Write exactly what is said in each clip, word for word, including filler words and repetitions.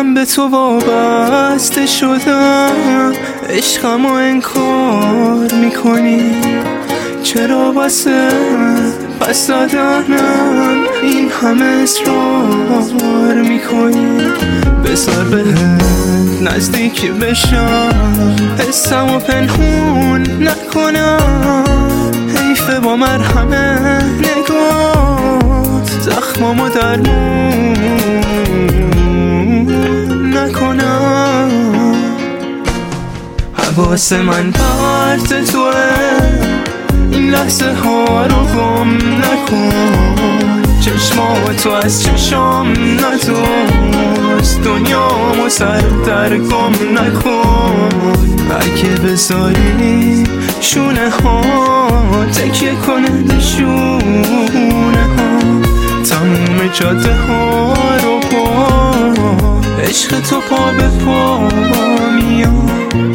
من به تو وابسته شدم، عشقمو انکار میکنی. چرا واسه پس دادنم این همه اصرار میکنی؟ بذار بهت نزدیک بشم، حسمو پنهون نکنم. حیفه با مرهمه نگات زخمامو درمون نکنم. حواس من پرت توه، این لحظه ها رو گم نکن. چشمات تو از چشام ندوست، دنیامو سر در گم نکن. اگه بذاری شونه ها تکیه کنه به شونه ها، تموم جاده ها رو با عشق تو پا به پا میاد.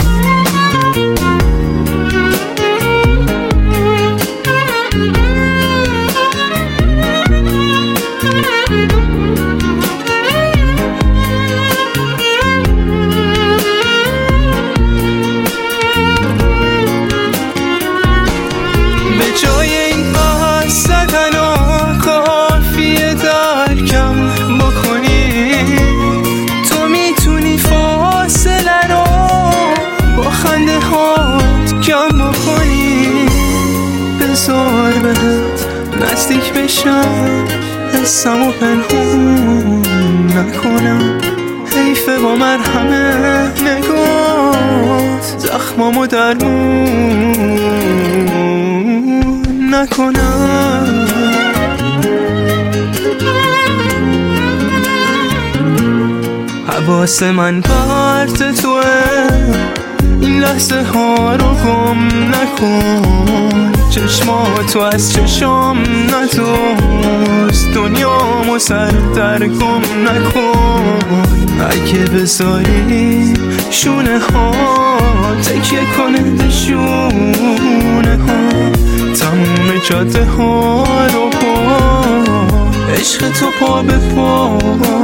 جای این بحث زدن و کافیه درکم بکنی. تو میتونی فاصله رو با خنده هات کم بکنی. بذار بهت نزدیک بشم، حسمو پنهون نکنم. حیفه با مرهمه نگات زخمامو درمون نکنم. حواس من پرت توه، این لحظه ها رو گم نکن. چشمات تو از چشام ندوست، دنیامو سر در گم نکن. اگه بذاری شونه ها تکیه کنه به شونه ها، تموم جاده ها رو با عشق تو پا به پا